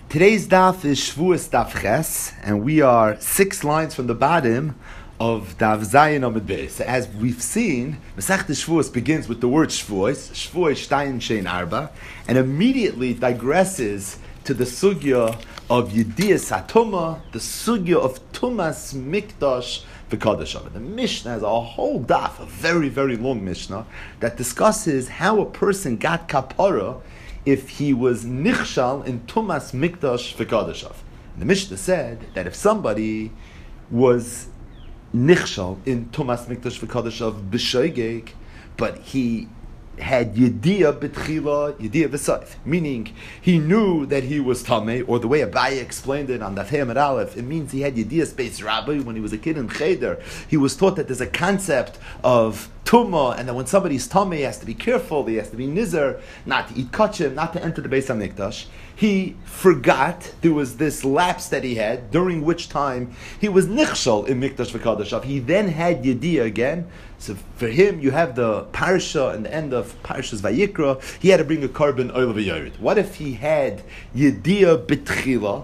Today's daf is Shvuas Daf Ches, and we are 6 lines from the bottom of Daf Zayin Amud Beis. So as we've seen, Masechta Shvuas begins with the word Shvuas, Shvuas Shtayin Shein Arba, and immediately digresses to the sugya of Yediyas HaTumah, the sugya of Tumas Mikdash V'Kadashah. The Mishnah has a whole daf, a very, very long Mishnah, that discusses how a person got kapara if he was nichshal in Tumas Mikdash V'Kadashah. The Mishnah said that if somebody was nichshal in Tumas Mikdash V'Kadashah b'shoigeg, but he had yediyah b'tchila, yediyah v'sayf, meaning he knew that he was tamei, or the way Abaye explained it on Daf Hey Amud Aleph, it means he had yediyah space rabbi when he was a kid in cheder. He was taught that there's a concept of tumah, and that when somebody's tamei, he has to be careful, he has to be nizer, not to eat kachim, not to enter the Beis HaMikdash. He forgot there was this lapse that he had, during which time he was nichshal in Mikdash V'Kadashah. He then had yediyah again. So for him, you have the parsha and the end of Parshas Vayikra. He had to bring a carbon oil of a yored. What if he had yediyah b'tchila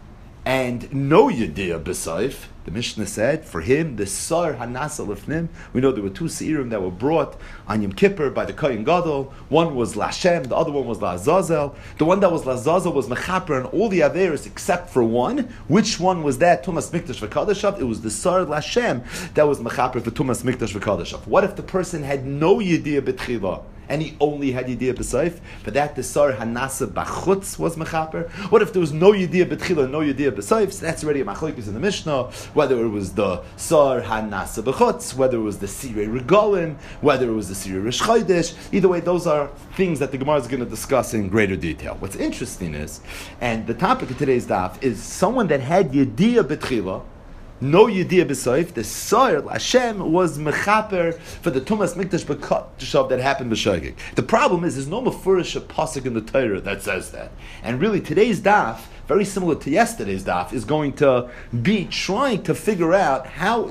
and no yediyah b'sayf? The Mishnah said, for him, the sar hanasa lefnim. We know there were 2 seirim that were brought on Yom Kippur by the Kohen Gadol. One was Lashem, the other one was Lazazel. The one that was Lazazel was mechaper and all the averis except for one. Which one was that? Tumas Mikdash V'Kadashah. It was the sar Lashem that was mechaper for Tumas Mikdash V'Kadashah. What if the person had no yediyah b'tchila and he only had yediyah b'sayf? But that the sar hanasa b'chutz was mechaper. What if there was no yediyah b'tchila, no yediyah b'sayf? So that's already a machlokes in the Mishnah. Whether it was the sar hanasa b'chutz, whether it was the sirei regalim, whether it was the sirei rish chodesh. Either way, those are things that the Gemara is going to discuss in greater detail. What's interesting is, and the topic of today's daf is someone that had yediyah b'tchila, no yediyah b'sayf, the sar Hashem was mechaper for the Tumas Mikdash B'Kadashah that happened b'shogeg. The problem is there's no mefurish pasuk in the Torah that says that. And really today's daf, very similar to yesterday's daf, is going to be trying to figure out how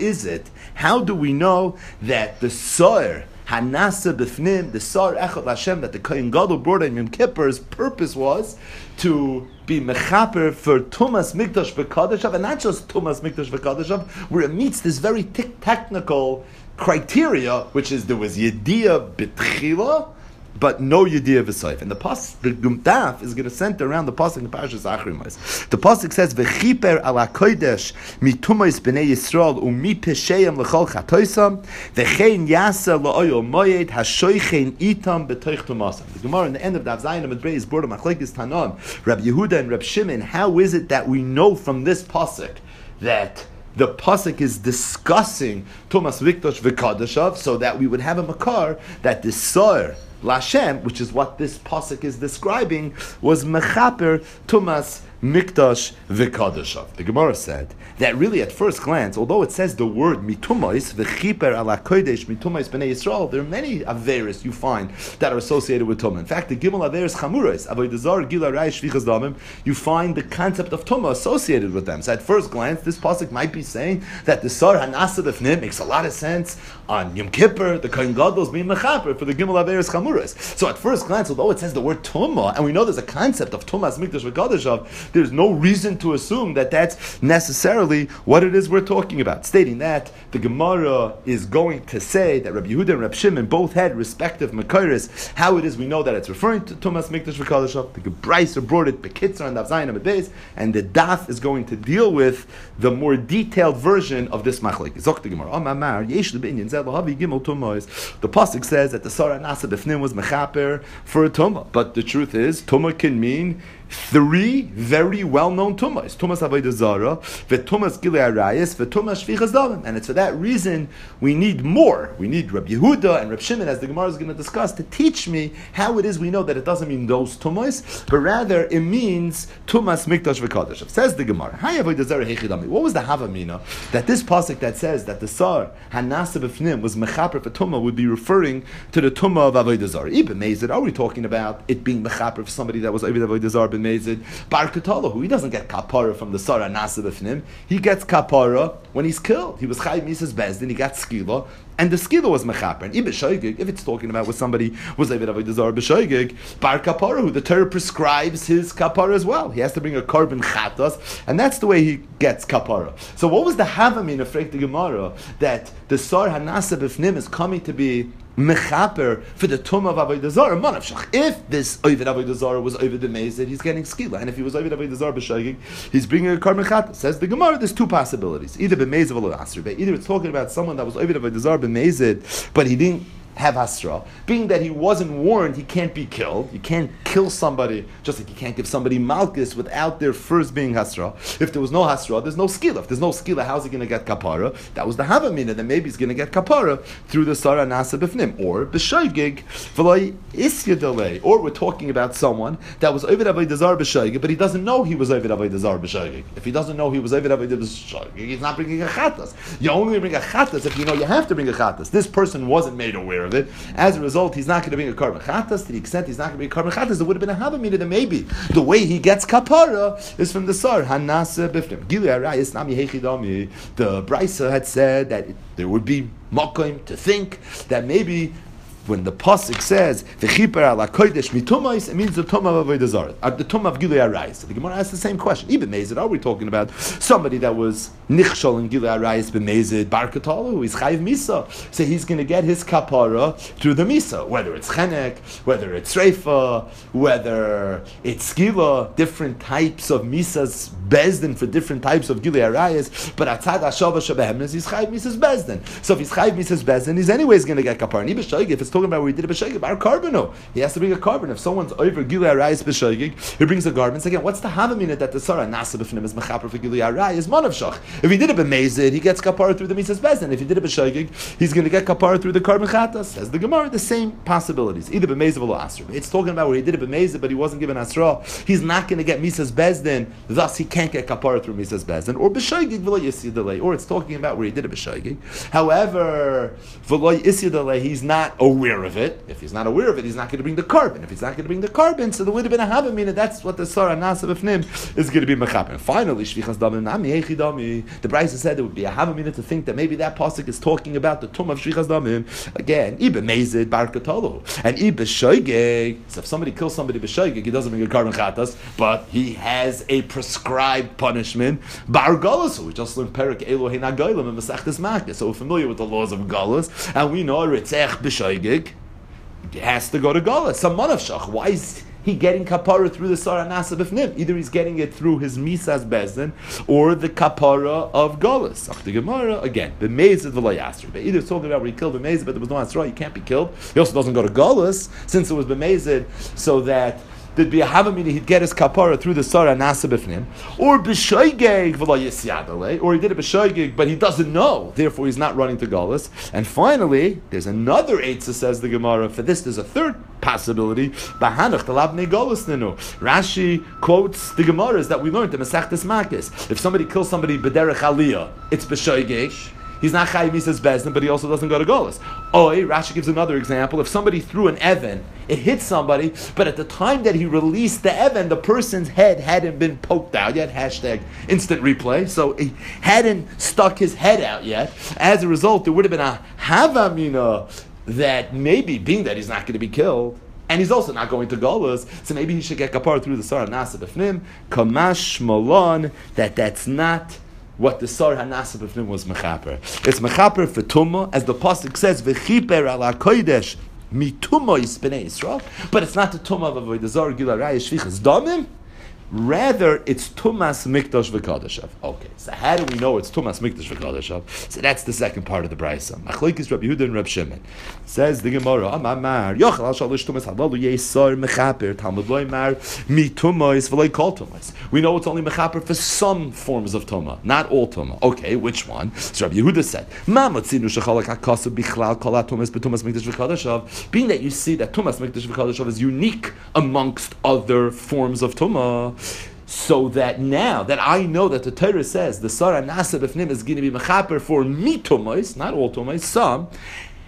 do we know that the sar Hanasa b'fnim, the sar echad Hashem that the Kohen Gadol brought in Yom Kippur's purpose was to be mechaper for Tumas Mikdash V'Kadashah, and not just Tumas Mikdash V'Kadashah, where it meets this very technical criteria, which is there was yediyah b'tchila, but no yediyah v'sayf. And the Daf is going to center around the pasuk in Parshas Achrimos. The pasuk says, "V'chiper ala kodesh mitumos b'nei Yisrael umi pesheim l'chol chatoisam v'chein yasa la'oyol moyed hashoichein itam b'toich tumasam." The Gemara in the end of Daf Zayin Amud Beis is brought to Machlekes Tanan, Rabbi Yehuda and Rabbi Shimon. How is it that we know from this pasuk that the pasuk is discussing Tumas Mikdash V'Kadashah, so that we would have a makar that the sar Lashem, which is what this pasuk is describing, was mechaper Tumas Mikdash V'Kadashah. The Gemara said that really at first glance, although it says the word mitumos v'chiper ala kodesh mitumos b'nei Yisrael, there are many averis you find that are associated with tumah. In fact, the gimel averis chamuros, avodah zarah, gila raish, shvichas damim, you find the concept of tumah associated with them. So at first glance, this pasuk might be saying that the sar hanasa b'fnim makes a lot of sense on Yom Kippur. The Kohen Gadol is being mechaper for the gimel averis chamuros. So at first glance, although it says the word tumah, and we know there's a concept of tumas mikdash v'kadashah, there's no reason to assume that that's necessarily what it is we're talking about. Stating that, the Gemara is going to say that Rabbi Yehuda and Rabbi Shimon both had respective makaris. How it is we know that it's referring to Tumas Mikdash V'Kadashah. The Gebraiser brought it Bekitzer and Daf Zayin Amud Beis, and the Daf is going to deal with the more detailed version of this machlek. Zok the Gemara, Amar Yesh Lebinyan Zeh Lahavi Gimel Tumos. The pasuk says that the Sar Nasa B'Fnim was mechaper for a tumah, but the truth is tumah can mean 3 very well-known tumas. Tumas avodah zara, v'tumas gilei arayis, v'tumas shvichas damim. And it's for that reason we need more. We need Rabbi Yehuda and Rabbi Shimon, as the Gemara is going to discuss, to teach me how it is we know that it doesn't mean those tumas, but rather it means tumas mikdash v'kadosh. Says the Gemara, what was the havamina that this pasuk that says that the sar hanasa b'fnim was mechaper for tumah would be referring to the tumah of avodah zara? Ibn Mezer, are we talking about it being mechaper for somebody that was avodah zara b'mezid. Bar Katalahu, he doesn't get kapara from the Sara Nasa B'fnim. He gets kapara when he's killed. He was Chayiv Misas Bezdin, he got skila, and the skila was mechaper. And if it's talking about what somebody was Eved Avodah Zarah b'shoigig, bar kapara, who the Torah prescribes his kapara as well. He has to bring a korban chatas, and that's the way he gets kapara. So what was the havamin of Frek the Gemara that the Sar Hanasa B'fnim is coming to be mechaper for the tum of Avodah Zarah? Manavshach. If this Oved Avodah Zarah was Oved B'mezid, he's getting skila, and if he was Oved Avodah Zarah b'shoigig, he's bringing a korban chatas. Says the Gemara, there's two possibilities: either b'mezid or asr. Either it's talking about someone that was Oved Avodah Zarah b'mezid, but he didn't have hasra, being that he wasn't warned, he can't be killed. You can't kill somebody, just like you can't give somebody malchus without their first being hasra. If there was no hasra, there's no skila. If there's no skila, how's he going to get kapara? That was the havamina, that maybe he's going to get kapara through the Sara Nasa B'fnim, or b'shoigig v'loi isyadalei. Or we're talking about someone that was Oved Avodah Zarah b'shoigig, but he doesn't know he was Oved Avodah Zarah b'shoigig. If he doesn't know he was Oved Avodah b'shoigig, he's not bringing a chatas. You only bring a chatas if you know you have to bring a chatas. This person wasn't made aware of it. As a result, he's not going to bring a korban chatas. To the extent he's not going to bring a korban chatas, there would have been a havamina that maybe the way he gets kapara is from the Sar Hanasa B'fnim. Gilui Arayis Nami Hechidami. The Brisa had said that there would be makom to think that maybe when the pasuk says v'chiper ala kodesh mitumais, it means the tum of Avodah Zarah, the tum of Gilui Arayis. So the Gemara asks the same question. Even Mezid, are we talking about somebody that was nichshol in Gilui Arayis b'Mezid bar katalu, who is chayiv misa? So he's going to get his kapara through the misa, whether it's chenek, whether it's reifa, whether it's skila, different types of misas bezdin for different types of Gilui Arayis. But atzad hashava shabehem is he's chayiv misas bezdin. So if he's chayiv misas bezdin, he's anyways going to get kapara. And if it's talking about where he did a b'shoigig, our carbon, he has to bring a carbon. If someone's over Gilui Arayis b'shoigig, he brings a garment. Again, what's the havamina that the Sara Nasa B'fnim is mechaper for Gilui Arayis? Manavshach. If he did it b'mezid, he gets kapara through the misas bezdin. If he did it b'shoigig, he's going to get kapara through the korban chatas. Says the Gemara, the same possibilities, either b'mezid or asra. It's talking about where he did it b'mezid, but he wasn't given asra. He's not going to get misas bezdin, thus he can't get kapara through misas bezdin. Or b'shoigig v'lo yisyadalei. Or it's talking about where he did it b'shoigig. However, v'lo yisyadalei, he's not aware of it. If he's not aware of it, he's not going to bring the carbon. If he's not going to bring the carbon, so there would have been a havamina. That's what the Sara Nasa B'fnim is going to be mechaper. Finally, shvichas damim nami hechidami. The Brisa said there would be a havamina to think that maybe that pasuk is talking about the tum of shvichas damim. Again, ibe mezid bar katolu and ibe shoigeg. So if somebody kills somebody b'shoigeg, he doesn't bring a carbon chatas, but he has a prescribed punishment. Bar galus. We just learned perik Elohein Hagoyim and Masechtas Makkah. So we're familiar with the laws of galus, and we know ritzech b'shoigeg. He has to go to Galus. Some manavshach. Why is he getting kapara through the Sara Nasa B'fnim? Either he's getting it through his misas bezdin or the kapara of Galus. The Gemara again, the mezid v'lo yasr. But either it's talking about where he killed the mezid, but there was no asra. He can't be killed. He also doesn't go to Galus since it was b'mezid, so that there'd be a havamina, he'd get his kapara through the Sara Nasa B'fnim, or b'shoigeg v'lo yisyadalei, or he did it b'shoigeg, but he doesn't know, therefore he's not running to Galus. And finally, there's another eitzah, says the Gemara. For this, there's a third possibility. B'hanach talabnei Galus nenu. Rashi quotes the Gemaras that we learned in Masechtas Makkos. If somebody kills somebody b'derech aliyah, it's b'shoigeg. He's not chayiv misas bezdin, but he also doesn't go to Galus. Oi, Rashi gives another example. If somebody threw an Evan, it hit somebody, but at the time that he released the Evan, the person's head hadn't been poked out yet. Hashtag instant replay. So he hadn't stuck his head out yet. As a result, there would have been a havamina that maybe, being that he's not going to be killed, and he's also not going to Galus, so maybe he should get kapar through the Sara Nasa B'fnim. Kamash malon, that's not what the Sar Hanasa B'fnim was mechaper. It's mechaper for Tumah, as the pasuk says, v'chiper ala kodesh mitumah yispnei Yisrael. But it's not the Tumah of Avodah Zarah Gilui Arayis shvichas damim. Rather, it's Tumas Mikdash V'Kadeshav. Okay, so how do we know it's Tumas Mikdash V'Kadeshav? So that's the second part of the Brisa. Machlokes Rabbi Yehuda and Rabbi Shimon. Says the Gemara, Amar Yochel Al Shalish Tumas Halalu Yesar Mechaper Talmud Loymar Mi Tumas V'Loi Kol Tumas. We know it's only Mechaper for some forms of Tumah, not all Tumah. Okay, which one? So Rabbi Yehuda said, Ma Matzinu Shechalak HaKasav Bichlal Kol HaTumas B'Tumas Mikdash V'Kadeshav. Being that you see that Tumas Mikdash V'Kadeshav is unique amongst other forms of Tumah, so that now that I know that the Torah says the Sara Nasa B'fnim is going to be mechaper for me tumos, not all tumos, some,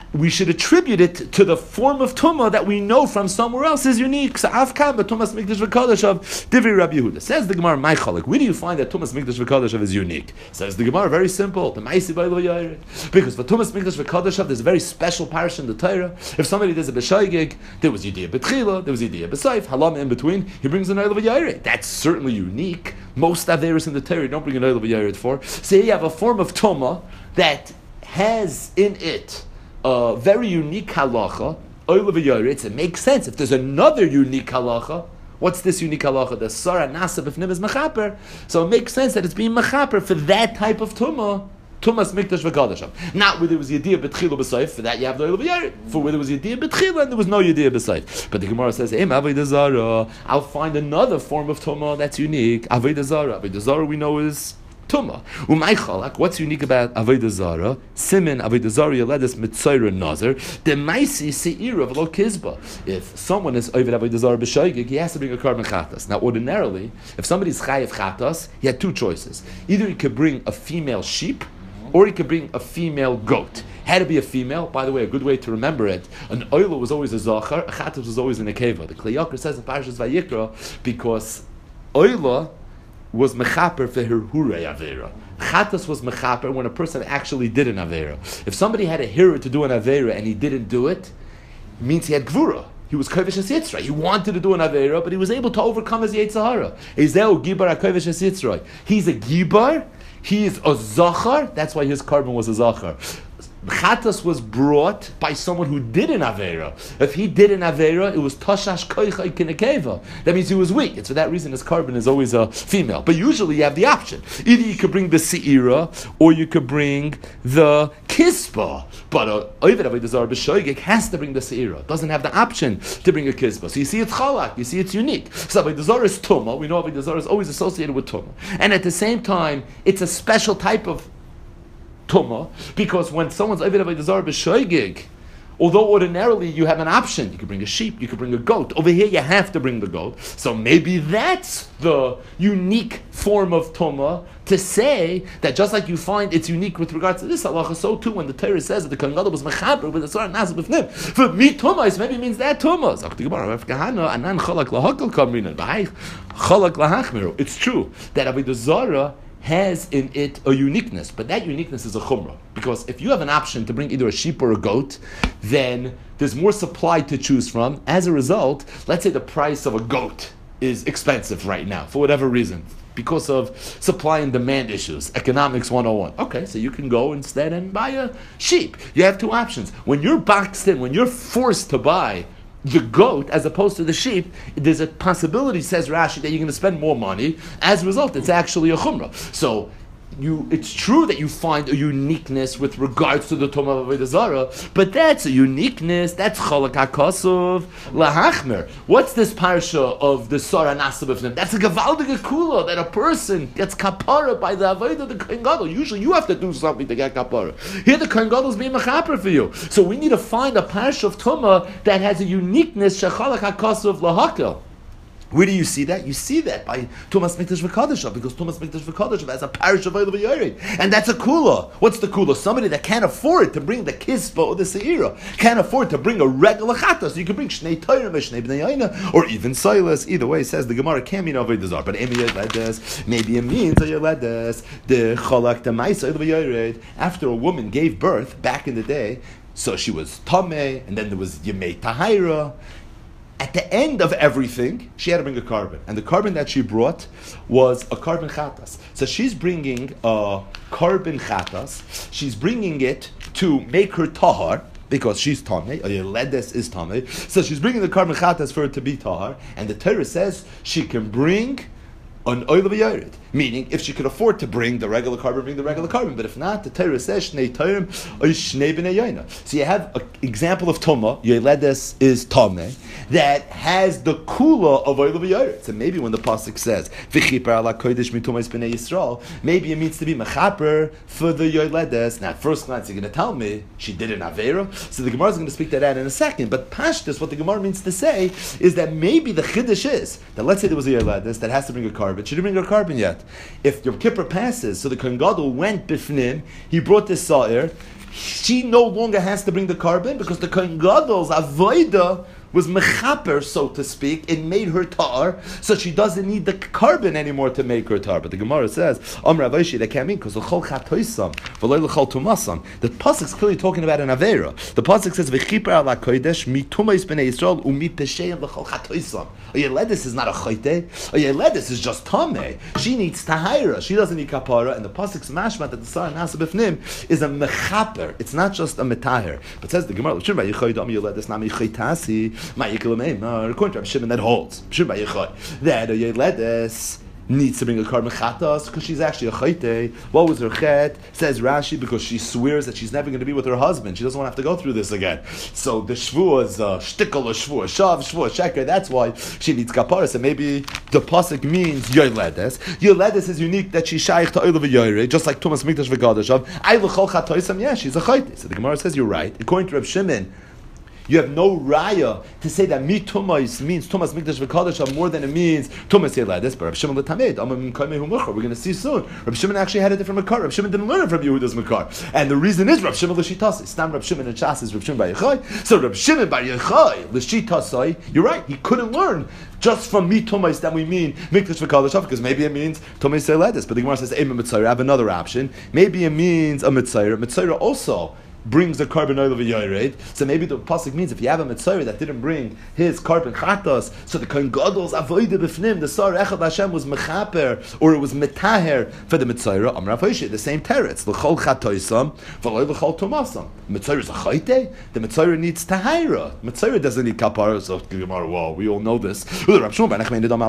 we should attribute it to the form of tumah that we know from somewhere else is unique. So Afkan, but Tumas Mikdash V'Kodesh of Divri Rabbi Yehuda. Says the Gemara, my cholek, where do you find that Tumas Mikdash V'Kodesh is unique? Says the Gemara, very simple. The Maisi B'Lo Yared. Because for Tumas Mikdash V'Kodesh there's a very special parish in the Torah. If somebody does a b'shaygig, there was Yediyah B'Tchila, there was Yediyah B'Saif, Halam in between, he brings an Oil of Yared. That's certainly unique. Most Averis in the Torah don't bring an Oil of Yared for. So you have a form of tumah that has in it a very unique halacha, oil of a yoretz. It makes sense. If there's another unique halacha, what's this unique halacha? The Sara Nasa B'fnim is mechaper. So it makes sense that it's being mechaper for that type of tumah. Tumas Mikdash V'Kodesh. Not where there was Yediyah B'Tchila B'Saif, for that you have the oil of a yoretz. For where there was Yediyah B'Tchila and there was no Yediyah B'Saif. But the Gemara says, Avodah Zarah, I'll find another form of tumah that's unique. Avodah Zarah. Avodah Zarah we know is Tumah. What's unique about Avodah Zarah? Simin Avodah Zarah Yeledes Mitzayra Nazar. The Maisi Seira V'Lo Kizba. If someone is Ovid Avodah Zarah B'Shaygig, he has to bring a carbon chatas. Now, ordinarily, if somebody's chayiv chatas, he had two choices. Either he could bring a female sheep, or he could bring a female goat. Had to be a female. By the way, a good way to remember it: an oila was always a zachar, a chatas was always a nekeva. The Kli Yakar says in Parashas Vayikra because oila was mechaper for her hurei avera. Chatas was mechaper when a person actually did an avera. If somebody had a hira to do an avera and he didn't do it, it means he had gvura. He was kovish yitzray. He wanted to do an avera, but he was able to overcome his yitzhara. Ezeu gibar kovish yitzray. He's a gibar. He is a zachar. That's why his carbon was a zachar. Chatas was brought by someone who did an Avera. If he did an Avera, it was Tashash Koichai Kinekeva. That means he was weak. It's for that reason his carbon is always a female. But usually you have the option. Either you could bring the Seira, or you could bring the Kispa. But Ovid Avodah Zarah B'Shoigig has to bring the Seira. Doesn't have the option to bring a Kispa. So you see it's Chalak. You see it's unique. So Avodah Zarah is Tumah. We know Avodah Zarah is always associated with Tumah. And at the same time, it's a special type of Tumah, because when someone's Ovid Avodah Zarah B'Shoigig, although ordinarily you have an option, you could bring a sheep, you could bring a goat. Over here you have to bring the goat. So maybe that's the unique form of Tumah, to say that just like you find it's unique with regards to this halacha, so too when the Torah says that the Kohen Gadol was mechaber with the Sara Nasa B'fnim, for me Tumah, maybe means that Tumah. It's true that Avodah Zarah has in it a uniqueness, but that uniqueness is a chumrah. Because if you have an option to bring either a sheep or a goat, then there's more supply to choose from. As a result, let's say the price of a goat is expensive right now, for whatever reason, because of supply and demand issues, economics 101. Okay, so you can go instead and buy a sheep. You have two options. When you're boxed in, when you're forced to buy the goat as opposed to the sheep, there's a possibility, says Rashi, that you're going to spend more money. As a result, it's actually a chumrah. So it's true that you find a uniqueness with regards to the Tumah of Avodah Zarah, but that's a uniqueness, that's Chalak HaKosov Lahachmer. What's this parsha of the Sara Nasa B'fnim? That's a Gavaldige Kula, that a person gets kapara by the Avodah of the Kohen Gadol. Usually you have to do something to get kapara. Here the Kohen Gadol is being mechaper for you. So we need to find a parsha of Tumah that has a uniqueness, Shechalak HaKosov Lahakel. Where do you see that? You see that by Tumas Mikdash V'Kodesh, because Tumas Mikdash V'Kodesh has a parish of Oil V'Yored, and that's a kula. What's the kula? Somebody that can't afford to bring the kispa or the seira, can't afford to bring a regular chata, so you can bring Shnei Torah, Shnei Bnei Yaina, or even Silas. Either way, says the Gemara can't mean Avodah Zarah, but maybe it means the Chalak the Ma'isa Oil V'Yored. After a woman gave birth back in the day, so she was Tameh, and then there was Yemei Tahira. At the end of everything, she had to bring a carbon. And the carbon that she brought was a carbon chatas. So she's bringing a carbon chatas. She's bringing it to make her tahar, because she's tameh, or Yeledes is tameh. So she's bringing the carbon chatas for her to be tahar. And the Torah says she can bring an oil of a meaning if she could afford to bring the regular carbon, bring the regular carbon. But if not, the Torah says Shnei Torah or Shnei Bnei Yaina. So you have an example of Tumah, Yeledes is Tameh, that has the kula of oil of a So maybe when the pasuk says V'chiper ala kodesh mitumais bnei Yisrael, maybe it means to be mechaper for the Yeledes. Now at first glance you're going to tell me she did an avera, so the Gemara is going to speak to that in a second. But pashtus, what the Gemara means to say is that maybe the chiddush is that, let's say there was a Yeledes that has to bring a carbon. She didn't bring her carbon yet. If Yom Kippur passes, so the Kohen Gadol went bifnim, he brought this sa'ir, she no longer has to bring the carbon because the Kohen Gadol's avoida was mechaper, so to speak. It made her tar, so she doesn't need the carbon anymore to make her tar. But the Gemara says, that can't mean because the pasuk is clearly talking about an avera. The pasuk says, "V'chiper ala kodesh mitumais bnei Yisrael umi pesheim l'chol chatoisam." Yeledis is not a chayte. Yeledis is just tameh. She needs tahira. She doesn't need kapara. And the pasuk's mashmat that the Sar Nasa B'fnim is a mechaper. It's not just a metaher. But says the Gemara, according to Rabbi Shimon, that holds that a Yeledis needs to bring a carbon chatas because she's actually a chayte. What was her chet? Says Rashi, because she swears that she's never going to be with her husband. She doesn't want to have to go through this again. So the shvuah is shtickle, a shvuah, shav, shvuah, sheker. That's why she needs kapara. So maybe the pasuk means yoledes. Yoledes is unique that she's shaykh to oil v'yoyre, just like Tumas Mikdash v'gadashav. I l'chol chatoisam. Yeah, she's a chayte. So the Gemara says you're right. According to Reb Shimon, you have no raya to say that mi tumas means tumas mikdash v'kadosh more than it means tumas yeladis. But Reb Shimon l'tamed, we're going to see soon. Reb Shimon actually had a different makar. Reb Shimon didn't learn it from Yehuda's makar, and the reason is Reb Shimon l'shitasai. Stam Reb Shimon and Shas is Reb Shimon bar Yochai. So Reb Shimon bar Yochai l'shitasai. You're right. He couldn't learn just from mi tumas that we mean mikdash v'kadosh because maybe it means tumas yeladis. But the Gemara says ema mitzayir. I have another option. Maybe it means a mitzayir. Mitzayir also brings the carbon oil of a yored. So maybe the pasuk means if you have a mitzvah that didn't bring his carbon chatas, so the Kohen Gadol's avoida b'fnim, the Sar Echad Hashem was mechaper, or it was metaher for the mitzvah. Amar Avoshe, the same teretz, l'chol chatoisam, v'loy l'chol tomasam. Mitzvah is a chayte. The mitzvah needs tahira. Mitzvah doesn't need kapara. So well, we all know this. Right? There's 7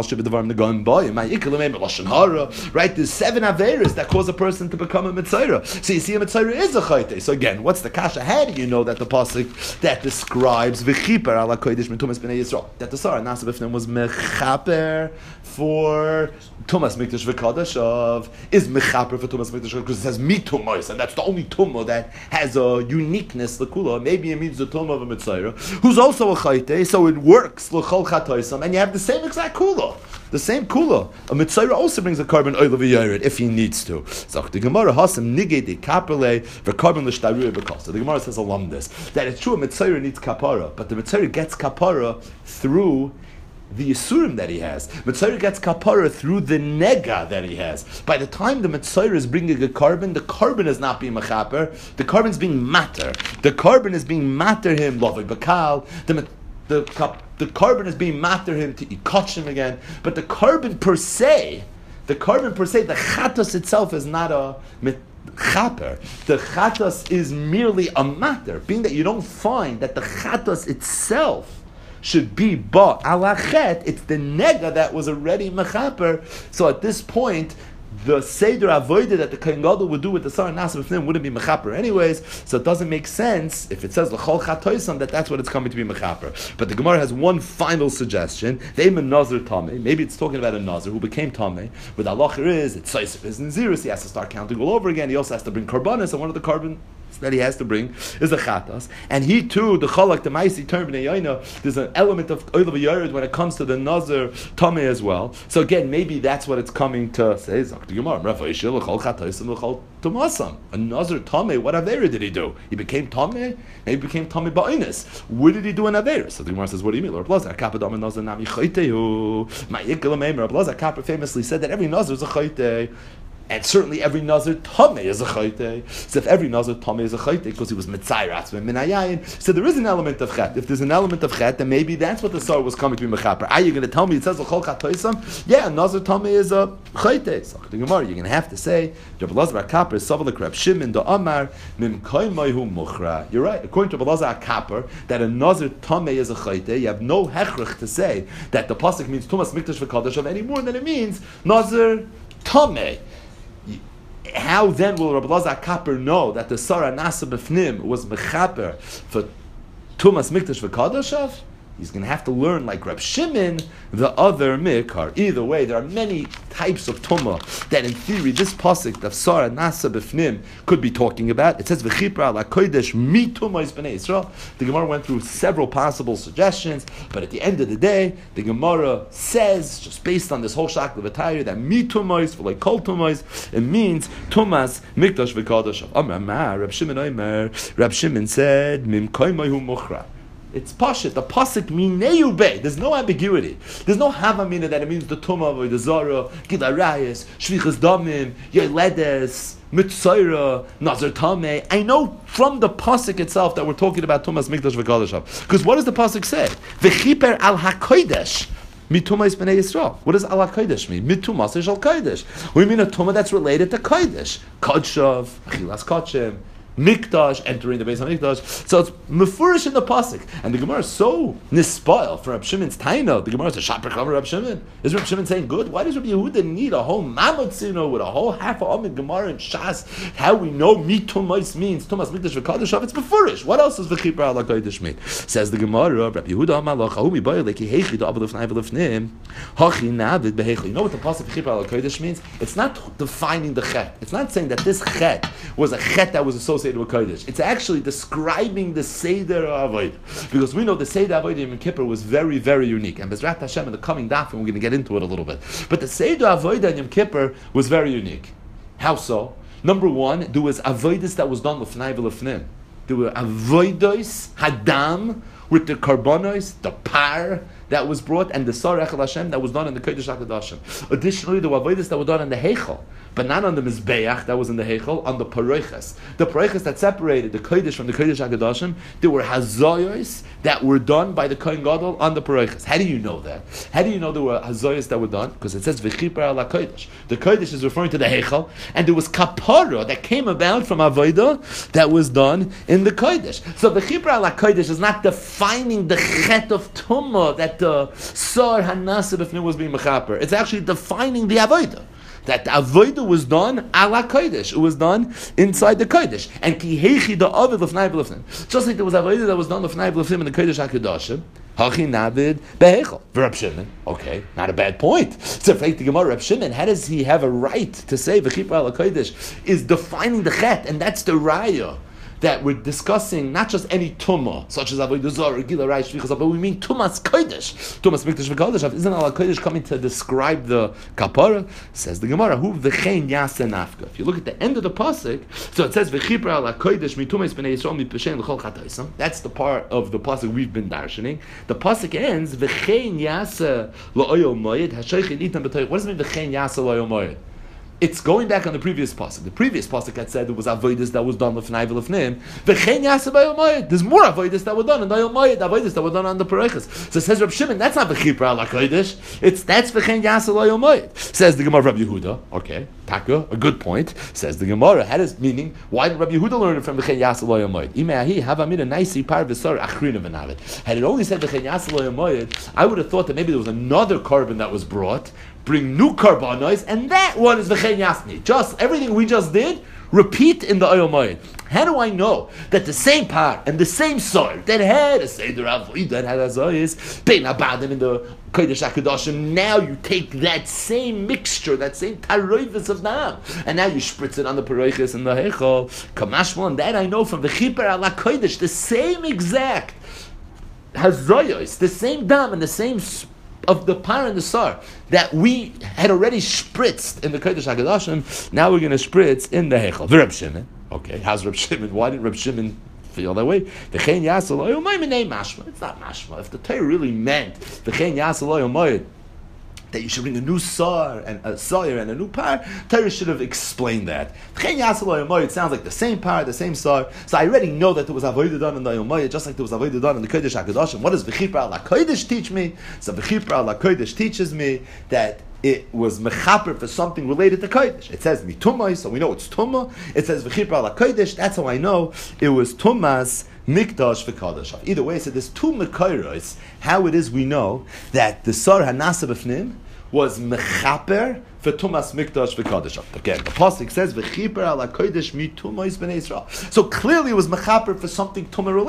averas that cause a person to become a mitzvah. So you see, a mitzvah is a chayte. So again, what's the kasha? How do you know that the pasuk that describes v'chiper ala kodesh mitumas b'nei Yisrael, that the Sar Nasa B'fnim was mechaper for tumas mikdash v'kadosh of is mechaper for tumas mikdash because it says mitumas, and that's the only tumah that has a uniqueness l'kula. Maybe it means the tumah of a mitzayra who's also a chayte, so it works l'chol chatoisam, and you have the same exact kula. The same kula. A mitzayra also brings a carbon oil of a yored if he needs to. So the Gemara hasam nigei de kapele for carbon l'shtaruya because. So the Gemara says along this that it's true a mitzayra needs kapara, but the mitzayra gets kapara through the Yisurim that he has. Mitzayra gets kapara through the nega that he has. By the time the Mitzayra is bringing a carbon, the carbon is not being machaper, the carbon is being matter. The carbon is being matter him, lovik bakal, the carbon is being matter him to ikotch him again, but the carbon per se, the chatos itself is not a chaper. The chatos is merely a matter, being that you don't find that the chatos itself should be ba alachet. It's the nega that was already mechaper. So at this point, the seder avoida that the Kohen Gadol would do with the Sar Nasa B'fnim wouldn't be mechaper anyways. So it doesn't make sense if it says l'chol chatoisam that that's what it's coming to be mechaper. But the Gemara has one final suggestion. They nazir tameh. Maybe it's talking about a nazir who became tameh. With Allah is it's seisif is nazirus. He has to start counting all over again. He also has to bring karbanis, and one of the carbon that he has to bring is the chatas, and he too the chalak the ma'isi term b'nei yaina. There's an element of oil of yored when it comes to the nazir tameh as well. So again, maybe that's what it's coming to say. A nazir tameh. What avera did he do? He became tameh. Maybe he became tameh ba'inus. What did he do in avera? So the Gemara says, what do you mean? Lord Blazer Kappa nazir nami chaytehu. Ma'ikel meimer. Blazer Kappa famously said that every nazir is a chayte. And certainly every nazir tameh is a chayte. So if every nazir tameh is a chayte because he was mitzayratz and minayin, so there is an element of chet. If there's an element of chet, then maybe that's what the Sar was coming to be mechaper. Are you going to tell me it says l'chol chatoisam? Yeah, nazir tameh is a chayte. So the Gemara, you're going to have to say Rabbi Elazar Kapper savalek Reb Shimon do Amar mim koymayhu muchra. You're right. According to Rabbi Elazar Kapper, that a nazir tameh is a chayte. You have no hechrich to say that the pasuk means tumas mikdash v'kadosh any more than it means nazir tameh. How then will Rabbi Elazar Kapper know that the Sar Nasa B'fnim was mechaper for Tumas Mikdash v'Kadoshav? he's going to have to learn like Reb Shimon the other mikar. Either way, there are many types of tumah that in theory this pasuk of Sar Nasa B'fnim could be talking about. It says v'chipra ala kodesh mi tumah is b'nei Yisrael. The Gemara went through several possible suggestions, but at the end of the day, the Gemara says, just based on this whole shakla v'tayir, that mi tumah is for like kol tumah is, it means tumas mikdash v'kadosh. Reb Shimon Omer, Reb Shimon said mim koimahu muchra. It's pashit. The pasuk mineu be. There's no ambiguity. There's no havamina that it means the tumah or the zara, gilarayas, shvichas damim, yeledes, mitzayra, nazar tameh. I know from the pasuk itself that we're talking about tumas mikdash v'kadosh. Because what does the pasuk say? V'chiper al hakodesh. Mituma is b'nei Yisrael. What does ala kodesh mean? Mituma is al kodesh. We mean a tumah that's related to kodesh. Kodshav, achilas kodshem. Mikdash, entering the base of Mikdash. So it's mefurish in the pasuk. And the Gemara is so nispoil for Reb Shimon's taina. The Gemara is a shaper cover Reb Shimon. Is Reb Shimon saying good? Why does Reb Yehuda need a whole mamotzino with a whole half of Amid Gemara and Shas? How we know mitumais means Tumas Mikdash v'Kadosh? It's mefurish. What else does v'chipra ala kodesh mean? Says the Gemara, Reb Yehuda Amalach Ha'umi Boyer Leki Heichi Da Abel Lefnei Lefnim Hachi Navid Beheichi. You know what the pasuk v'chipra ala kodesh means? It's not defining the chet. It's not saying that this chet was a chet that was associated with Kodesh. It's actually describing the Seder Avodah. Because we know the Seder Avodah in Yom Kippur was very, very unique. And Bezrat Hashem in the coming daf, and we're going to get into it a little bit. But the Seder Avodah in Yom Kippur was very unique. How so? Number one, there was Avodas that was done with Fnai V'Lefnim. There were Avodos Hadam with the Karbonos, the Par that was brought, and the Sar Echel Hashem that was done in the Kodesh HaKadoshim. Additionally, there were Avodas that were done in the Heichel, but not on the Mizbeach that was in the Heichel, on the Paroiches. The Paroiches that separated the Kodesh from the Kodesh HaKadoshim, there were Hazoyos that were done by the Kohen Gadol on the Paroiches. How do you know that? How do you know there were Hazoyos that were done? Because it says V'chipar ala Kodesh. The Kodesh is referring to the Heichel, and there was Kapara that came about from Avodah that was done in the Kodesh. So V'chipar ala Kodesh is not defining the Chet of Tumah that the Sar Hanasa B'fnim was being mechaper. It's actually defining the Avodah. That the Avodah was done ala Kodesh. It was done inside the Kodesh. And ki heichi da Avid l'fnai v'lefnim. Just like there was Avodah that was done l'fnai v'lefnim in the Kodesh HaKadoshim. Hachi navid behechel. Reb Shimon. Okay, not a bad point. So if the Gemara, Reb Shimon, how does he have a right to say v'chipra ala Kodesh is defining the chet, and that's the raya that we're discussing not just any tumah, such as Avodah Zarah, Gila, Rai, Shvichas, but we mean tumas kodesh, tumas mikdash v'kodesh. Isn't ala kodesh coming to describe the kapara? Says the Gemara, who v'chein yasa nafka. If you look at the end of the pasuk, so it says v'chipra ala kodesh mitumas b'nei Yisrael mi peshen l'chol chataisam. That's the part of the pasuk we've been darshaning. The pasuk ends v'chein yasa la'oyol moed hashaychin itam b'toich. What does it mean v'chein yasa la'oyol moed? It's going back on the previous pasuk. The previous pasuk had said there was avodas that was done with Fnai V'Lefnim. V'chein yasa b'yom moed. There's more avodas that were done in Yom Moed. Avodas that were done on the Paroiches. So it says Reb Shimon, that's not v'chipra ala kodesh. That's v'chein yasa b'yom moed. Says the Gemara of Rabbi Yehuda. Okay, Taka, a good point. Says the Gemara. How does meaning? Why did Rabbi Yehuda learn it from v'chein yasa b'yom moed? Imeahi havamid a naisi par v'sar achrina v'navid. Had it only said v'chein yasa b'yom moed, I would have thought that maybe there was another carbon that was brought. Bring new karbanos, and that one is v'chein yasni. Just everything we just did, repeat in the Oyel Moed. How do I know that the same part and the same soil that had a Seder Avodah, that had Azayis, Bein Abadim in the Kodesh HaKadoshim, now you take that same mixture, that same taroivis of Nam, and now you spritz it on the Paroiches and the Heichel. Kamashmo, and that I know from the Chipar ala Kodesh, the same exact Hazayos, the same Dam and the same of the par and the sar that we had already spritzed in the Kodesh HaKadoshim, now we're going to spritz in the Heichel. Reb Shimon. Okay, how's Reb Shimon? Why did Reb Shimon feel that way? V'chein yasa lo yom moed mashma. It's not mashma. If the Torah really meant v'chein yasa lo yom moed, that you should bring a new sar and a sar and a new par, Torah should have explained that. It sounds like the same par, the same sar. So I already know that there was avodah done in the Yom Moed, just like there was avodah done in the Kodesh HaKadoshim. What does v'chipra ala Kodesh teach me? So v'chipra ala Kodesh teaches me that it was mechaper for something related to Kodesh. It says mitumah, so we know it's tumah. It says v'chipra ala Kodesh. That's how I know it was tumas mikdash v'kadosh. Either way, so there's two mekayros. How it is we know that the sar hanasa b'fnim was mechaper for tumas mikdash v'kadosh. Again, the pasuk says v'chiper ala kodesh mi tumah is b'nei Yisrael. So clearly it was mechaper for something tumah related.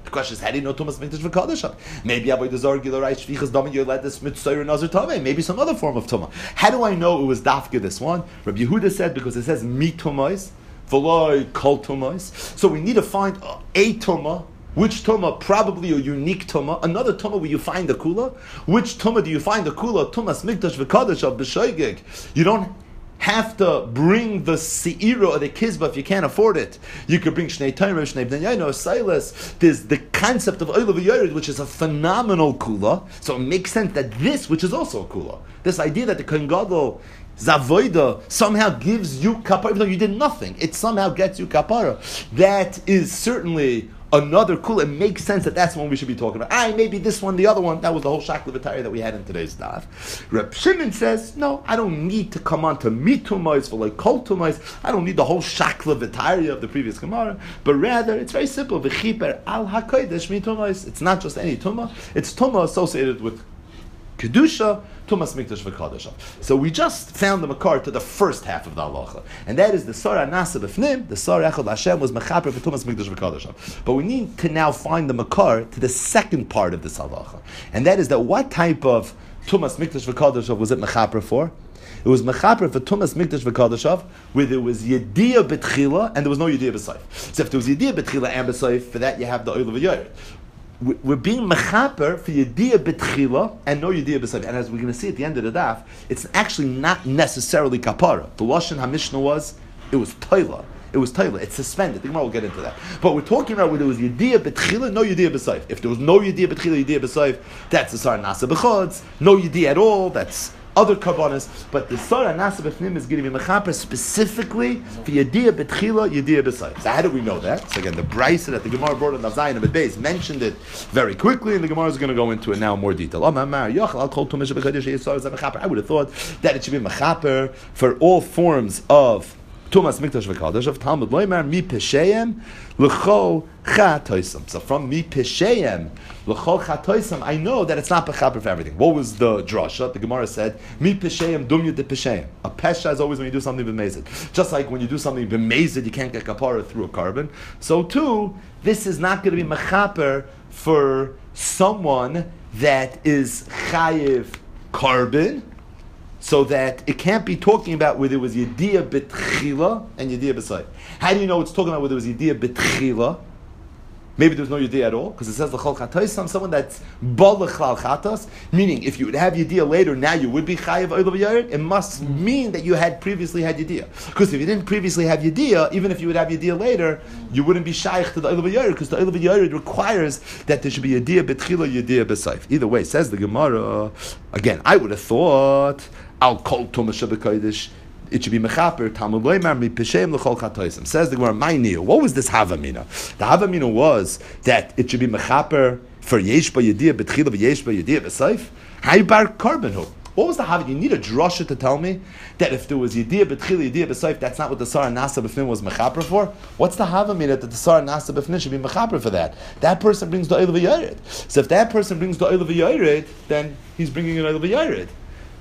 The question is, how do you know Tumas Mikdash v'Kadashah? Maybe Avodah Zarah Gilarai Shvichas Dami Yoledis Mitzayir Nazir Tameh. Maybe some other form of Tumah. How do I know it was Dafka this one? Rabbi Yehuda said because it says Mi Tumais, V'loi Kol Tumais. So we need to find a Tumah. Which Tumah? Probably a unique Tumah. Another Tumah where you find the Kula. Which Tumah do you find the Kula? Tumas Mikdash v'Kadashah b'Shoigig. You don't have to bring the Seira or the Kizbah if you can't afford it. You could bring Shnei Torah, Shnei Bnei Yaino, Silas. There's the concept of Oil of Yored, which is a phenomenal Kula. So it makes sense that this, which is also a Kula, this idea that the Kohen Gadol Zavoida somehow gives you kapara, even though you did nothing, it somehow gets you kapara. That is certainly another kula. It makes sense that that's the one we should be talking about. Maybe this one, the other one. That was the whole shakla v'tayr that we had in today's daf. Reb Shimon says, no, I don't need to come on to mitumais for like kol tumais. I don't need the whole shakla v'tayr of the previous gemara, but rather it's very simple. V'chiper al hakodesh mitumais. It's not just any tumah. It's tumah associated with kedusha. Tumas Mikdash v'Kadashah. So we just found the makar to the first half of the halacha, and that is the Sarah Nasa B'fnim. The Sarah Echad Hashem was mechaper for Tumas Mikdash v'Kadashah. But we need to now find the makar to the second part of this halacha, and that is that what type of Tumas Mikdash v'Kadashah was it mechaper for? It was mechaper for Tumas Mikdash v'Kadashah, where there was Yediyah B'tchila and there was no Yediyah B'Sayf. So if there was Yediyah B'tchila and B'Sayf, for that you have the Oil of Yored. We're being mechaper for Yediyah B'tchila and no Yediyah B'Sayf. And as we're going to see at the end of the daf, it's actually not necessarily kapara. The Lashon HaMishnah was, it was toila. It was toila. It's suspended. The Gemara will get into that. But we're talking about where there was Yediyah B'tchila, no Yediyah B'Sayf. If there was no Yediyah B'tchila, Yediyah B'Sayf, that's the Sarah Nasa B'chodz. No Yediyah at all, that's other karbanas, but the Sarah Nasa B'fnim is going to be mechaper specifically for Yediyah B'tchila, Yediyah B'Sayf. So how do we know that? So again, the Brisa that the Gemara brought in Daf Zayin Amud Beis mentioned it very quickly, and the Gemara is going to go into it now in more detail. I would have thought that it should be mechaper for all forms of Tumas Mikdash v'Kadash of Talmud Loimar mi Pesheim l'chol chatoisam. So from mi Pesheim l'chol chatoisam, I know that it's not pechaper for everything. What was the drasha? The Gemara said mi Pesheim dumya de Pesheim. A pesha is always when you do something b'mezid. Just like when you do something b'mezid, you can't get kapara through a carbon. So too, this is not going to be mechaper for someone that is chayiv carbon. So that it can't be talking about whether it was Yediyah B'tchila and Yediyah B'Sayf. How do you know it's talking about whether it was Yediyah B'tchila? Maybe there's no Yediyah at all, because it says L'chol Chatoisam, someone that's Bal L'chlal Chatas, meaning if you would have Yediyah later, now you would be Chayiv Oil V'Yored. It must mean that you had previously had Yediyah. Because if you didn't previously have Yediyah, even if you would have Yediyah later, you wouldn't be Shaykh to the Oil V'Yored, because the Oil V'Yored requires that there should be Yediyah B'tchila, Yediyah B'Sayf. Either way, says the Gemara, again, I would have thought, Al Kol Tumas Shabbat it should be mechaper. Talmud Loimar mi Pesheim l'chol chatoisam. Says the Gemara, my neo. What was this havamina? The havamina was that it should be mechaper for yesh ba yediyah b'tchila v'yesh ba yediyah b'sayf. Hay bar carbon hu. What was the havamina? You need a drasha to tell me that if there was yediyah b'tchila yediyah b'sayf, that's not what the Sarah Nasa B'fnim was mechaper for. What's the havamina that the Sarah Nasa B'fnim should be mechaper for that? That person brings the oil v'yored. So if that person brings the oil v'yored, then he's bringing an oil v'yored.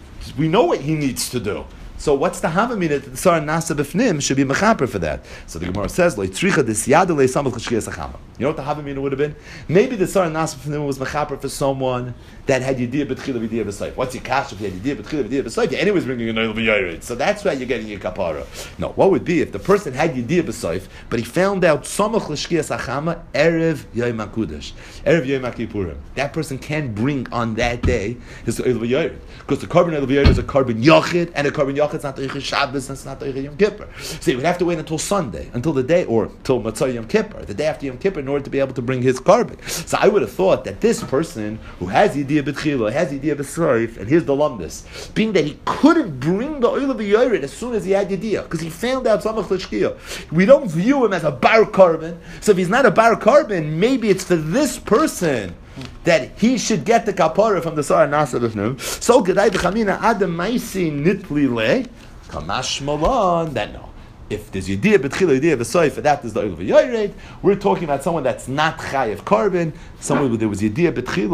We know what he needs to do. So what's the havamina that the Sarah Nasa B'fnim should be mechaper for that? So the Gemara says, "Leitzricha disyada leisamach l'shchiyas achama." You know what the havamina would have been? Maybe the Sarah Nasa B'fnim was mechaper for someone that had Yediyah B'tchila Yediyah B'sayf. What's your cash if you had Yediyah B'tchila Yediyah B'sayf? You're anyways bringing an oil v'yored. So that's why you're getting your kapara. No, what would be if the person had Yediyah B'sayf, but he found out samach l'shchiyas achama erev Yom HaKudosh, erev Yom HaKippurim. That person can bring on that day his oil v'yored, because the carbon oil v'yored is a carbon yachid, and a carbon yachid it's not Teichah Shabbos, it's not Teichah Yom Kippur. So you would have to wait until Sunday, until the day, or till Matzah Yom Kippur, the day after Yom Kippur, in order to be able to bring his carbon. So I would have thought that this person who has Yediyah B'tchila, has Yediyah B'sayf, and here's the lumdus, being that he couldn't bring the oil of the Yored as soon as he had Yediyah, because he found out Samach L'shkiyah. We don't view him as a bar carbon, so if he's not a bar carbon, maybe it's for this person that he should get the kapara from the Sarah Nasa B'fnim. So Gedai B'chamina Adam Maisi Nitli Le Kamash Malan. That no. If there's Yediyah B'tchila, Yediyah B'sayf, that is the oil of Yored. We're talking about someone that's not chayiv carbon, someone where there was Yediyah B'tchila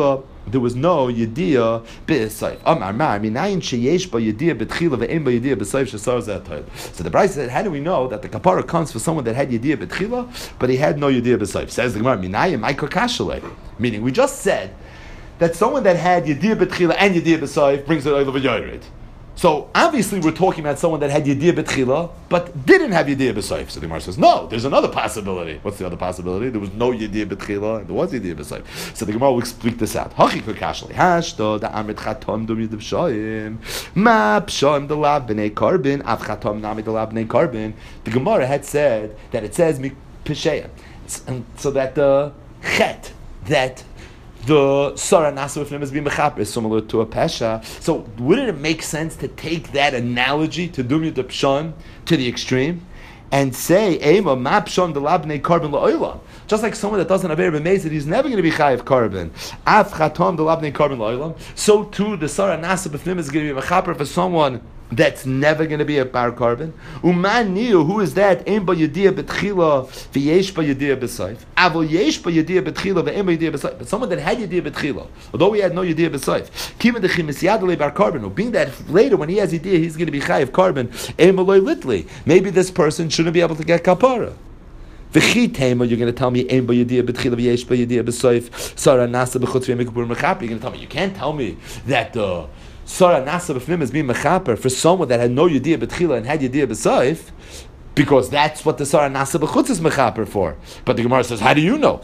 there was no yediyah b'sayf. Amar mar minayin sheyesh ba yediyah b'tchila ve'en ba yediyah b'sayf shesar zeh toil. So the Brisa said, how do we know that the kapara comes for someone that had yediyah b'tchila, but he had no yediyah b'sayf? Says the Gemara, minayin ma'ikar kashalei. Meaning, we just said that someone that had yediyah b'tchila and yediyah b'sayf brings it over yored. So obviously we're talking about someone that had yediyah b'tchila but didn't have yediyah b'sayf. So the Gemara says, no, there's another possibility. What's the other possibility? There was no yediyah b'tchila and there was yediyah b'sayf. So the Gemara will explain this out. Hachi k'kashli hashto da amrit chatom dum yedib shoyim ma pshoim de lav b'nei karbin av chatom nami de lav b'nei karbin. The Gemara had said that it says mi pesheya, so that the chet that the Sarah Nasa B'fnim is being mechaper is similar to a pesha. So wouldn't it make sense to take that analogy to Dumya de Pshon to the extreme and say, Ema ma Pshon de labnei carbon la'olam? Just like someone that doesn't have Erev Mezid, he's never going to be chayiv carbon. Af chatom de labnei carbon la'olam. So too, the Sarah Nasa B'fnim is going to be mechaper for someone that's never going to be a bar carbon. Uman niu, who is that? Ein ba yediyah betchila v'yesh ba yediyah b'sayf. Avol yesh ba yediyah betchila v'ein ba yediyah b'sayf. But someone that had yediyah betchila, although he had no yediyah b'sayf, kima dechi misyadale bar carbon. Being that later when he has yediyah, he's going to be chayiv carbon. Ein maloi litli. Maybe this person shouldn't be able to get kapara. V'chi tema, you're going to tell me ein ba yediyah betchila v'yesh ba yediyah b'sayf. Sarah nasa b'chutz v'emikupur mechaper. You're going to tell me you can't tell me that Sarah Nasa B'fnim is being mechaper for someone that had no yediyah b'tchila and had yediyah b'sayf, because that's what the Sarah Nasa B'chutz is mechaper for. But the Gemara says, how do you know?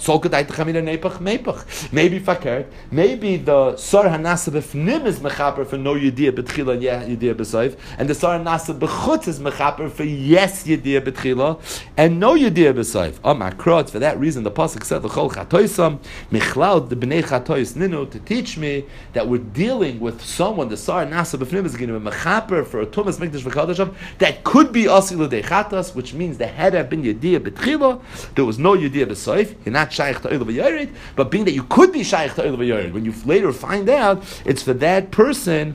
Maybe fakert. Maybe the Sarah Nasa B'fnim is mechaper for no yediyah b'tchila and yediyah b'sayf, and the Sarah Nasa B'chutz is mechaper for yes yediyah b'tchila and no yediyah b'sayf. Amakrot, for that reason, the pasuk said, "L'chol chatoisam michlaud the bnei chatois ninu," to teach me that we're dealing with someone, the Sarah Nasa B'fnim is going to be mechaper for a tumas mikdash v'chadashav that could be asi l'dei chatas, which means there had have been yediyah b'tchila, there was no yediyah b'sayf. You're not shaykh to oil v'yored, but being that you could be shaykh to oil v'yored, when you later find out, it's for that person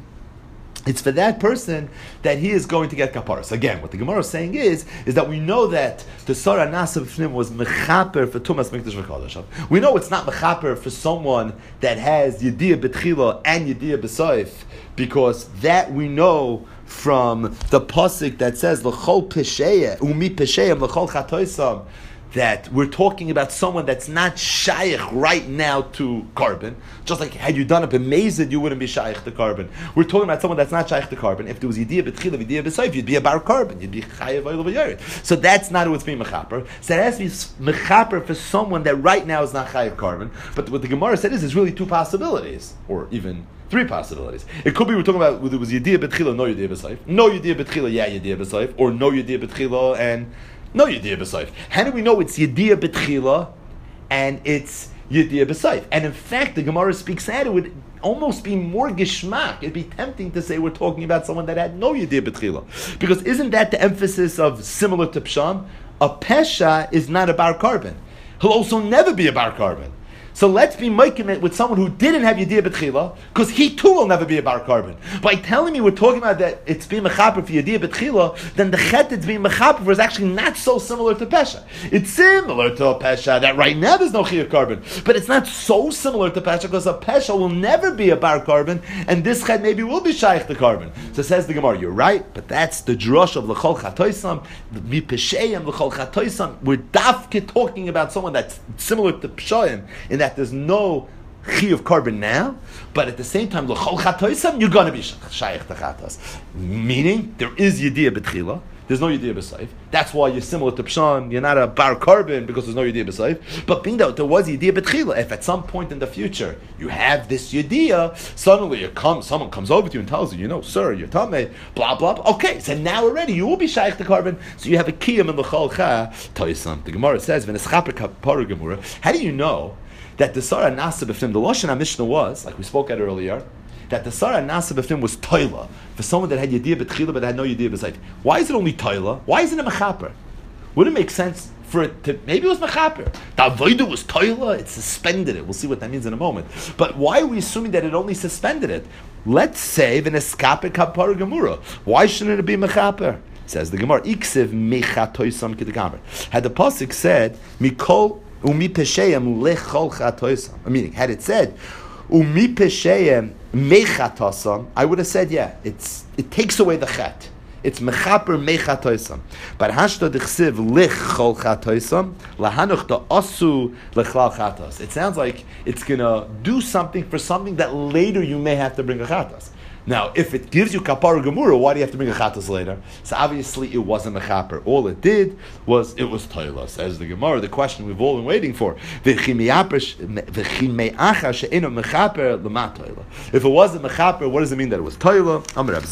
that he is going to get kaparas. Again, what the Gemara is saying is that we know that the Sarah Nasa B'fnim was mechaper for tumas mikdash v'chadashav. We know it's not mechaper for someone that has yediyah b'tchila and yediyah b'sayf, because that we know from the pasuk that says l'chol pesheya umi pesheya l'chol chatoisam, that we're talking about someone that's not shaykh right now to carbon. Just like had you done it b'mezid, you wouldn't be shaykh to carbon. We're talking about someone that's not shaykh to carbon. If there was yediyah b'tchila, yediyah b'sayf, you'd be a bar carbon. You'd be chayav oil v'yored. So that's not what's being mechaper. So it has to be mechaper for someone that right now is not chayav carbon. But what the Gemara said is there's really two possibilities, or even three possibilities. It could be we're talking about whether it was yediyah b'tchila, no yediyah b'sayf, no yediyah b'tchila, yeah yediyah b'sayf, or no yediyah b'tchila and no yediyah b'sayf. How do we know it's yediyah b'tchila and it's yediyah b'sayf? And in fact, the Gemara speaks out, it would almost be more geshmak. It'd be tempting to say we're talking about someone that had no yediyah b'tchila, because isn't that the emphasis of similar to Psham? A pesha is not a bar carbon. He'll also never be a bar carbon. So let's be making it with someone who didn't have yediyah b'tchila, because he too will never be a bar carbon. By telling me we're talking about that it's being mechaper for yediyah b'tchila, then the chet it's being mechaper for is actually not so similar to pesha. It's similar to a pesha that right now there's no chiyuv carbon, but it's not so similar to pesha because a pesha will never be a bar carbon, and this chet maybe will be shaykh to carbon. So says the Gemara, you're right, but that's the drush of l'chol chatoisam, mi pesheim l'chol chatoisam. We're dafke talking about someone that's similar to pshayim in that there's no chiyuv carbon now, but at the same time, l'chol chatoisam, you're going to be shaykh to chatas. Meaning, there is yediyah b'tchila, there's no yediyah b'sayf. That's why you're similar to Pshon, you're not a bar carbon because there's no yediyah b'sayf. But being that there was yediyah b'tchila, if at some point in the future you have this yediyah, suddenly someone comes over to you and tells you, sir, you're tameh, blah, blah, blah. Okay, so now already you will be shaykh to carbon, so you have a kiyam in l'chol chatoisam. The Gemara says, how do you know that the Sarah Nasa B'fnim, the Lashon HaMishnah was, like we spoke at earlier, that the Sarah Nasa B'fnim was toila for someone that had yediyah b'tchila but had no yediyah b'sayf. Why is it only toila? Why isn't it mechaper? Wouldn't it make sense for it to, maybe it was mechaper. The avodah was toila, it suspended it. We'll see what that means in a moment. But why are we assuming that it only suspended it? Let's say v'neskaper kapara gemura. Why shouldn't it be mechaper? Says the Gemara, iksiv mechatoisam k'degamer. Had the pasuk said, mikol umi pesheim lechol chatoisam. Meaning, had it said, Umi pesheim mechatasam, I would have said, yeah, it takes away the chet. It's mechaper mechatoisam. But hashta dechsiv lich chol chatoisam, lahanuch da asu lechlal chatos. It sounds like it's going to do something for something that later you may have to bring a chatos. Now, if it gives you kapara gemura, why do you have to bring a chatas later? So obviously it wasn't a chaper. All it did was, it was toila. Says the Gemara, the question we've all been waiting for. If it wasn't mechaper, what does it mean that it was toila?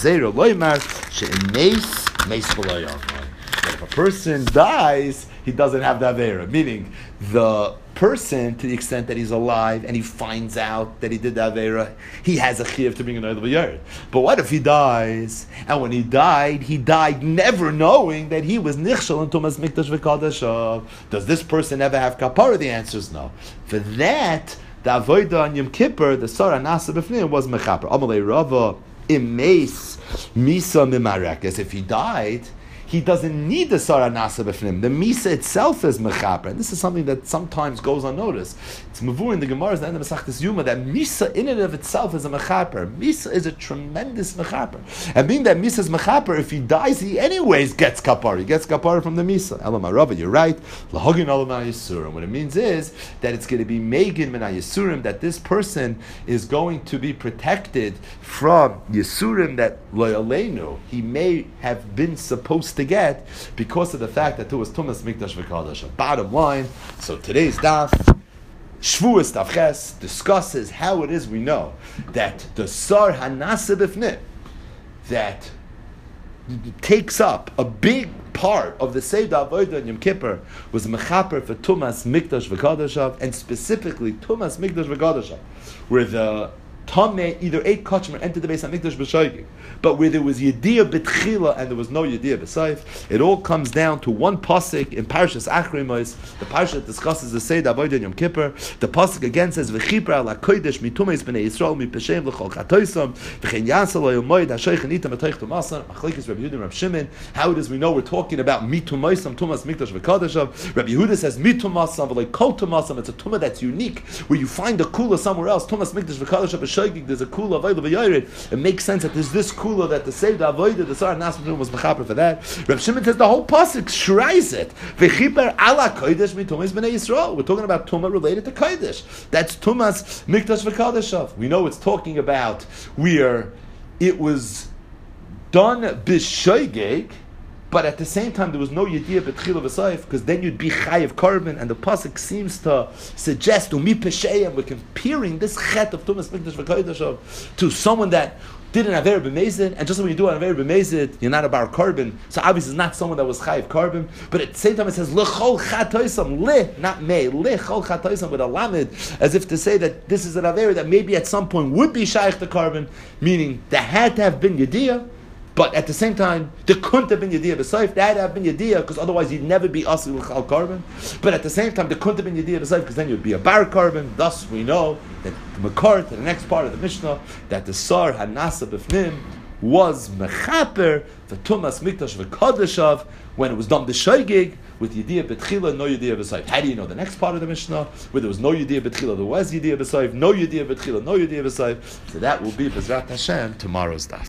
If a person dies, he doesn't have the avera. Meaning, the person, to the extent that he's alive and he finds out that he did the avera, he has a chiyuv to bring an oil yard. But what if he dies, and when he died never knowing that he was nichshel in Tumas Mikdash v'Kadashav? Does this person ever have kapara? The answer is no. For that, the avodah on Yom Kippur, the Sarah Nasa B'fnim, was mechaper. Amalei Rava imeis misa mimarekes. If he died, he doesn't need the Sarah Nasa B'fnim. The Misa itself is Mechaper. And this is something that sometimes goes unnoticed. It's Mavur in the Gemara, the end of Masechtas Yuma, that Misa in and of itself is a Mechaper. Misa is a tremendous Mechaper. And being that Misa is Mechaper, if he dies, he anyways gets Kapar. He gets Kapar from the Misa. Elam Arava, you're right. Lahogin Olam Yisurim. What it means is that it's going to be Megin Min Yisurim, that this person is going to be protected from Yisurim that Loyalenu, he may have been supposed to get because of the fact that it was Tumas Mikdash v'Kadash. Bottom line, so today's daf, Shvuas Daf Ches, discusses how it is we know that the Sar Hanasa B'fnim, that takes up a big part of the Seder Avodah in Yom Kippur, was Mechaper for Tumas Mikdash v'Kadash, and specifically Tumas Mikdash v'Kadash, where the Tameh either ate kachim or entered the Beis HaMikdash b'shoigig, but where there was Yediyah b'tchila and there was no Yediyah b'saif, it all comes down to one pasuk in Parshas Achrei Mos, the parsha that discusses the Seder Avodah in Yom Kippur. The pasuk again says, "V'chipra ala kodesh mitumeis b'nei Yisrael mipeshem l'chol chatoisam v'chein yasal yomoid hashoich anitam atoich tumasan." Machlekes Rabbi Yehuda and Rabbi Shimon. How it is we know we're talking about mitumeisam tumas mikdash v'kadashav. Rabbi Yehuda says mitumasam v'lei kol tumasam. It's a tumah that's unique where you find a kula somewhere else. Tumas mikdash v'kadashav. There's a kula avodah v'yared. It makes sense that there's this kula that the Seder avodah, the Sar Nassim was mechaper for that. Reb Shimon says the whole pasuk shries it. V'chiper ala kodesh mitumas b'nei Yisrael. We're talking about tumah related to kodesh. That's tumas mikdash v'kadashav. We know it's talking about where it was done b'shoigeg, but at the same time there was no yediyah b'tchila v'sayif, because then you'd be chayiv korban, and the pasuk seems to suggest umi pesheim. We're comparing this chet of tumas mikdash v'kodesh to someone that did an aver b'mezid, and just when you do an aver b'mezid, you're not a bar korban. So obviously it's not someone that was chayiv korban, but at the same time it says lechol chatoisam, le, not me, lechol chatoisam with a lamed, as if to say that this is an aver that maybe at some point would be shaykh to korban, meaning there had to have been yediyah. But at the same time, there couldn't have been Yediyah b'Sayif. There had to have been Yediyah, because otherwise you'd never be Asil L'chal Korban. But at the same time, there couldn't have been Yediyah b'Sayif, because then you'd be a Bar Korban. Thus, we know that the Makar, to the next part of the Mishnah, that the Sar Hanasa B'fnim was Mechaper, the Tumas Mikdash v'Kadashav, when it was done b'Shoigig, with Yediyah b'Tchila, no Yediyah b'Sayif. How do you know the next part of the Mishnah, where there was no Yediyah b'Tchila, there was Yediyah b'Sayif, no Yediyah b'Tchila, no Yediyah b'Sayif? So that will be B'ezrat Hashem tomorrow's daf.